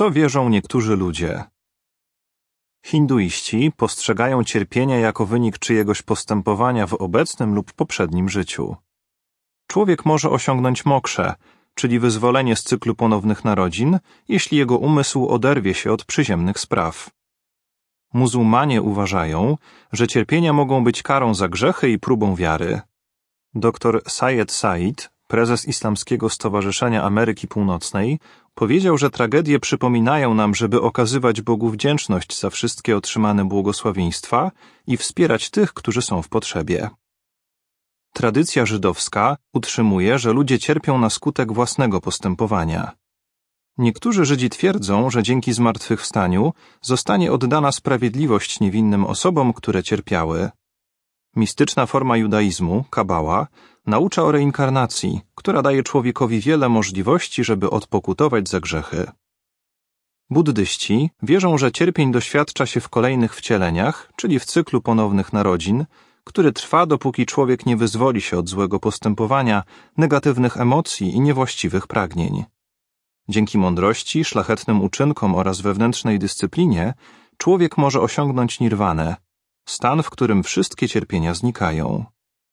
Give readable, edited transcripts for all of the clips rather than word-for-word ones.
co wierzą niektórzy ludzie? Hinduiści postrzegają cierpienie jako wynik czyjegoś postępowania w obecnym lub poprzednim życiu. Człowiek może osiągnąć moksze, czyli wyzwolenie z cyklu ponownych narodzin, jeśli jego umysł oderwie się od przyziemnych spraw. Muzułmanie uważają, że cierpienia mogą być karą za grzechy i próbą wiary. Dr Syed Said, prezes Islamskiego Stowarzyszenia Ameryki Północnej, powiedział, że tragedie przypominają nam, żeby okazywać Bogu wdzięczność za wszystkie otrzymane błogosławieństwa i wspierać tych, którzy są w potrzebie. Tradycja żydowska utrzymuje, że ludzie cierpią na skutek własnego postępowania. Niektórzy Żydzi twierdzą, że dzięki zmartwychwstaniu zostanie oddana sprawiedliwość niewinnym osobom, które cierpiały. Mistyczna forma judaizmu, kabała, naucza o reinkarnacji, która daje człowiekowi wiele możliwości, żeby odpokutować za grzechy. Buddyści wierzą, że cierpień doświadcza się w kolejnych wcieleniach, czyli w cyklu ponownych narodzin, który trwa, dopóki człowiek nie wyzwoli się od złego postępowania, negatywnych emocji i niewłaściwych pragnień. Dzięki mądrości, szlachetnym uczynkom oraz wewnętrznej dyscyplinie człowiek może osiągnąć nirwanę, stan, w którym wszystkie cierpienia znikają.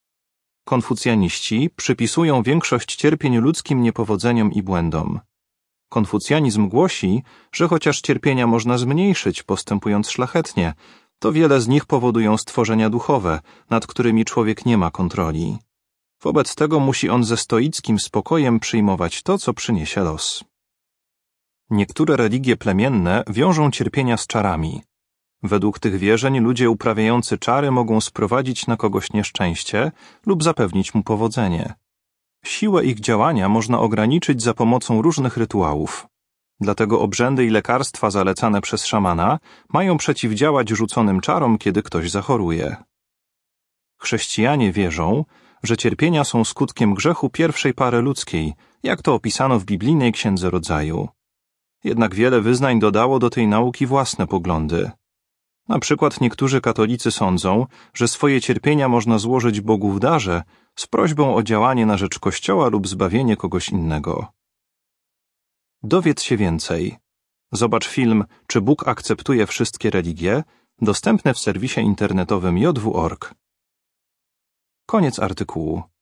Konfucjaniści przypisują większość cierpień ludzkim niepowodzeniom i błędom. Konfucjanizm głosi, że chociaż cierpienia można zmniejszyć, postępując szlachetnie, to wiele z nich powodują stworzenia duchowe, nad którymi człowiek nie ma kontroli. Wobec tego musi on ze stoickim spokojem przyjmować to, co przyniesie los. Niektóre religie plemienne wiążą cierpienia z czarami. Według tych wierzeń ludzie uprawiający czary mogą sprowadzić na kogoś nieszczęście lub zapewnić mu powodzenie. Siłę ich działania można ograniczyć za pomocą różnych rytuałów. Dlatego obrzędy i lekarstwa zalecane przez szamana mają przeciwdziałać rzuconym czarom, kiedy ktoś zachoruje. Chrześcijanie wierzą, że cierpienia są skutkiem grzechu pierwszej pary ludzkiej, jak to opisano w biblijnej Księdze Rodzaju. Jednak wiele wyznań dodało do tej nauki własne poglądy. Na przykład niektórzy katolicy sądzą, że swoje cierpienia można złożyć Bogu w darze z prośbą o działanie na rzecz Kościoła lub zbawienie kogoś innego. Dowiedz się więcej. Zobacz film Czy Bóg akceptuje wszystkie religie? Dostępny w serwisie internetowym jw.org. Koniec artykułu.